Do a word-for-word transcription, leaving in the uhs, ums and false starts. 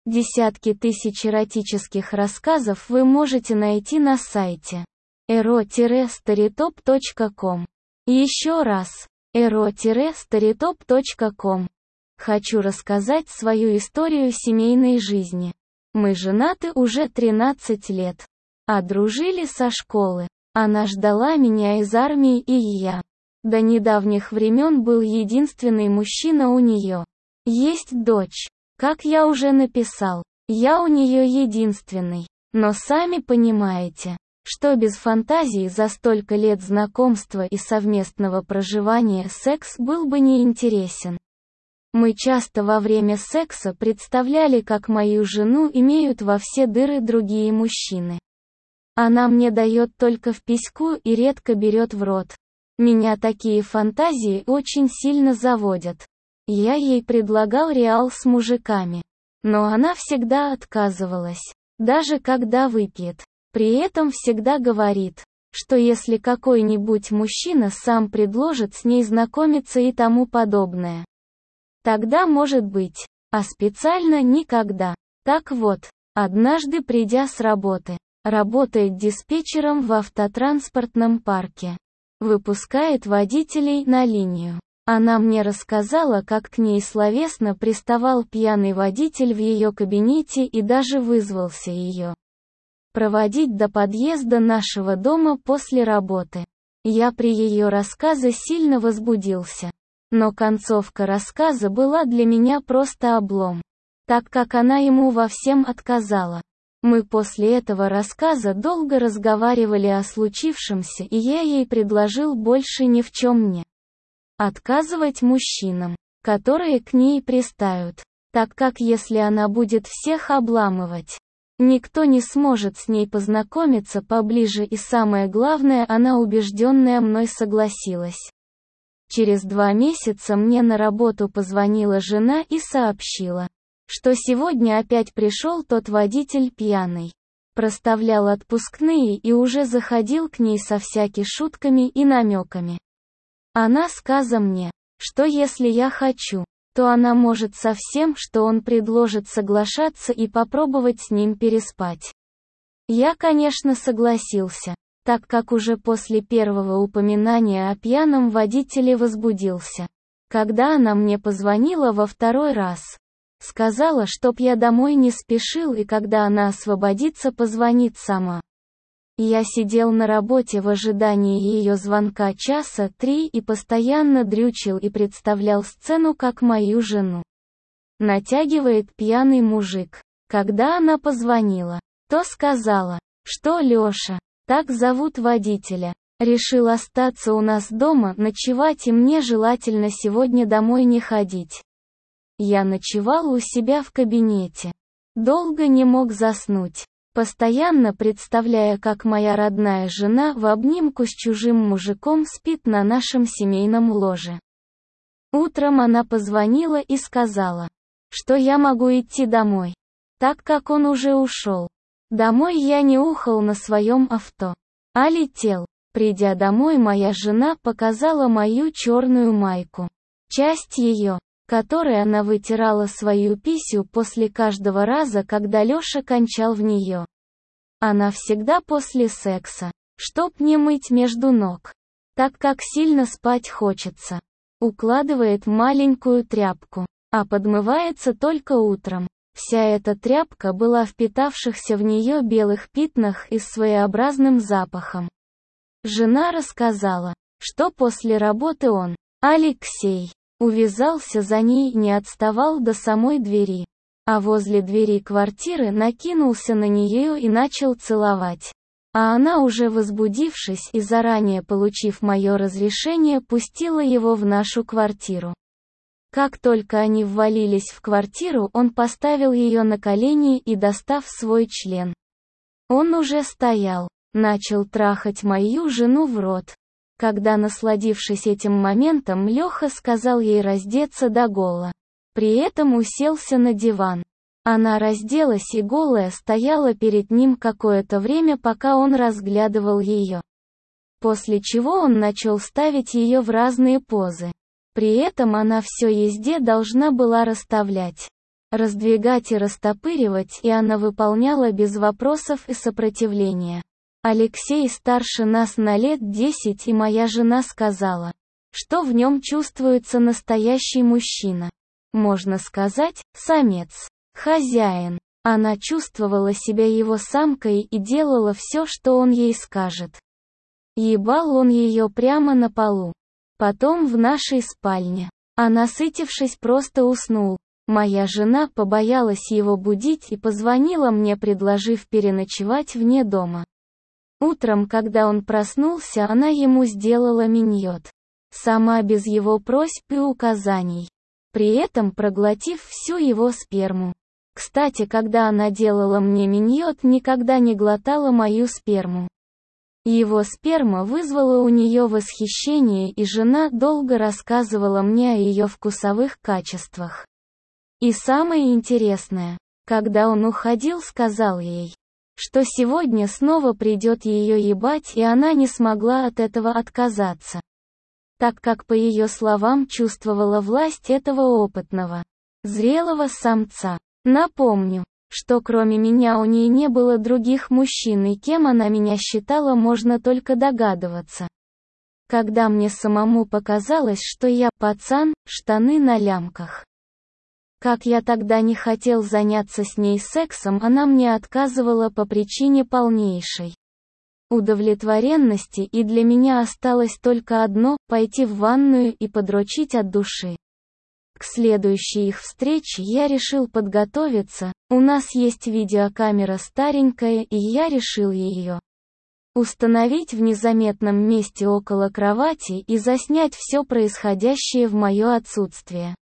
Десятки тысяч эротических рассказов вы можете найти на сайте эро старитоп точка ком. Еще раз, эро старитоп точка ком. Хочу рассказать свою историю семейной жизни. Мы женаты уже тринадцать лет. А дружили со школы. Она ждала меня из армии, и я. До недавних времен был единственный мужчина у нее. Есть дочь. Как я уже написал, я у нее единственный. Но сами понимаете, что без фантазии за столько лет знакомства и совместного проживания секс был бы неинтересен. Мы часто во время секса представляли, как мою жену имеют во все дыры другие мужчины. Она мне дает только в письку и редко берет в рот. Меня такие фантазии очень сильно заводят. Я ей предлагал реал с мужиками. Но она всегда отказывалась. Даже когда выпьет. При этом всегда говорит, что если какой-нибудь мужчина сам предложит с ней знакомиться и тому подобное, тогда может быть, а специально никогда. Так вот, однажды придя с работы, работает диспетчером в автотранспортном парке. Выпускает водителей на линию. Она мне рассказала, как к ней словесно приставал пьяный водитель в ее кабинете и даже вызвался ее проводить до подъезда нашего дома после работы. Я при ее рассказе сильно возбудился. Но концовка рассказа была для меня просто облом, так как она ему во всем отказала. Мы после этого рассказа долго разговаривали о случившемся, и я ей предложил больше ни в чем не отказывать мужчинам, которые к ней пристают, так как если она будет всех обламывать, никто не сможет с ней познакомиться поближе, и самое главное, она убежденная мной согласилась. Через два месяца мне на работу позвонила жена и сообщила, что сегодня опять пришел тот водитель пьяный. Проставлял отпускные и уже заходил к ней со всякими шутками и намеками. Она сказала мне, что если я хочу, то она может со всем, что он предложит, соглашаться и попробовать с ним переспать. Я, конечно, согласился, так как уже после первого упоминания о пьяном водителе возбудился. Когда она мне позвонила во второй раз, сказала, чтоб я домой не спешил, и когда она освободится, позвонит сама. Я сидел на работе в ожидании ее звонка часа три и постоянно дрючил и представлял сцену, как мою жену натягивает пьяный мужик. Когда она позвонила, то сказала, что Леша, так зовут водителя, решил остаться у нас дома ночевать, и мне желательно сегодня домой не ходить. Я ночевал у себя в кабинете. Долго не мог заснуть, постоянно представляя, как моя родная жена в обнимку с чужим мужиком спит на нашем семейном ложе. Утром она позвонила и сказала, что я могу идти домой, так как он уже ушел. Домой я не ухал на своем авто, а летел. Придя домой, моя жена показала мою черную майку. Часть ее, которой она вытирала свою писю после каждого раза, когда Леша кончал в нее. Она всегда после секса, чтоб не мыть между ног, так как сильно спать хочется, укладывает в маленькую тряпку, а подмывается только утром. Вся эта тряпка была в впитавшихся в нее белых пятнах и с своеобразным запахом. Жена рассказала, что после работы он, Алексей, увязался за ней и не отставал до самой двери, а возле двери квартиры накинулся на нее и начал целовать. А она, уже возбудившись и заранее получив мое разрешение, пустила его в нашу квартиру. Как только они ввалились в квартиру, он поставил ее на колени и, достав свой член, он уже стоял, начал трахать мою жену в рот. Когда, насладившись этим моментом, Леха сказал ей раздеться до гола. При этом уселся на диван. Она разделась и голая стояла перед ним какое-то время, пока он разглядывал ее. После чего он начал ставить ее в разные позы. При этом она все езде должна была расставлять раздвигать и растопыривать, и она выполняла без вопросов и сопротивления. Алексей старше нас на лет десять, и моя жена сказала, что в нем чувствуется настоящий мужчина. Можно сказать, самец. Хозяин. Она чувствовала себя его самкой и делала все, что он ей скажет. Ебал он ее прямо на полу. Потом в нашей спальне. А насытившись, просто уснул. Моя жена побоялась его будить и позвонила мне, предложив переночевать вне дома. Утром, когда он проснулся, она ему сделала миньот. Сама без его просьб и указаний. При этом проглотив всю его сперму. Кстати, когда она делала мне миньот, никогда не глотала мою сперму. Его сперма вызвала у нее восхищение, и жена долго рассказывала мне о ее вкусовых качествах. И самое интересное, когда он уходил, сказал ей, что сегодня снова придет ее ебать, и она не смогла от этого отказаться. Так как, по ее словам, чувствовала власть этого опытного, зрелого самца. Напомню, что кроме меня у нее не было других мужчин, и кем она меня считала, можно только догадываться. Когда мне самому показалось, что я пацан, штаны на лямках. Как я тогда не хотел заняться с ней сексом, она мне отказывала по причине полнейшей удовлетворенности, и для меня осталось только одно – пойти в ванную и подрочить от души. К следующей их встрече я решил подготовиться, у нас есть видеокамера старенькая, и я решил ее установить в незаметном месте около кровати и заснять все происходящее в мое отсутствие.